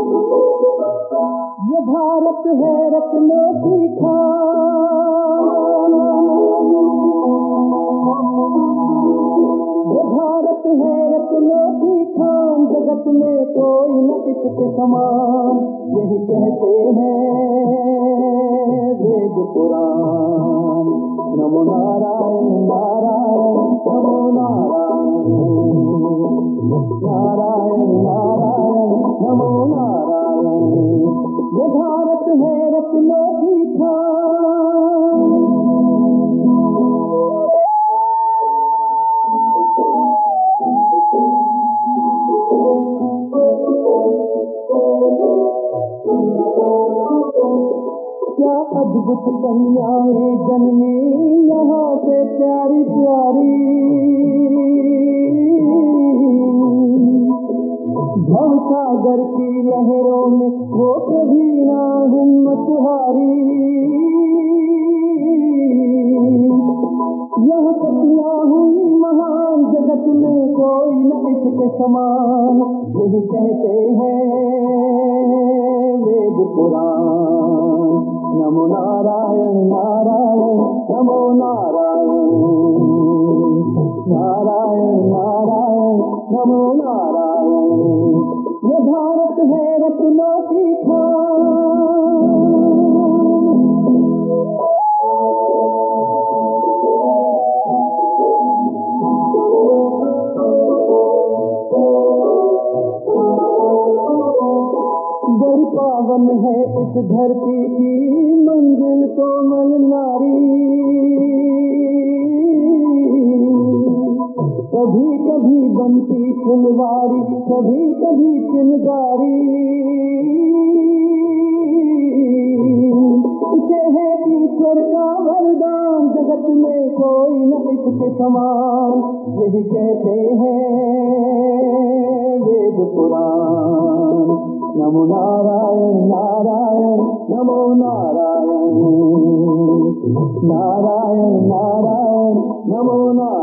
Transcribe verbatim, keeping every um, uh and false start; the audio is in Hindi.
ये भारत है रत्नों की खान, ये भारत है रत्नों की खान, जगत में कोई न इसके समान, यही कहते हैं वेद पुराण। नमो नारायण नारायण नमो नारायण, नारायण नारायण नमो नारायण। ये भारत है रत्नों की खान। क्या अद्भुत कन्याएं जन्मी यहाँ से प्यारी प्यारी, भवसागर की लहरों में वो कभी ना हिम्मत हारी। यह सतियां हुई महान, जगत में कोई न इसके समान, यही कहते हैं वेद पुराण। नमो नारायण नारायण नमो नारायण, नारायण नारायण नमो नारायण। ये भारत है रत्नों की खान। बड़ी पावन है इस धरती की मंजिल कोमल नारी, कभी कभी बनती फुलवारी, कभी कभी चिनगारी। इसे है ईश्वर का वरदान, जगत में कोई न इसके समान, यही कहते हैं वेद पुराण। नमो नारायण नारायण नमो नारायण, नारायण नारायण नमो नारायण।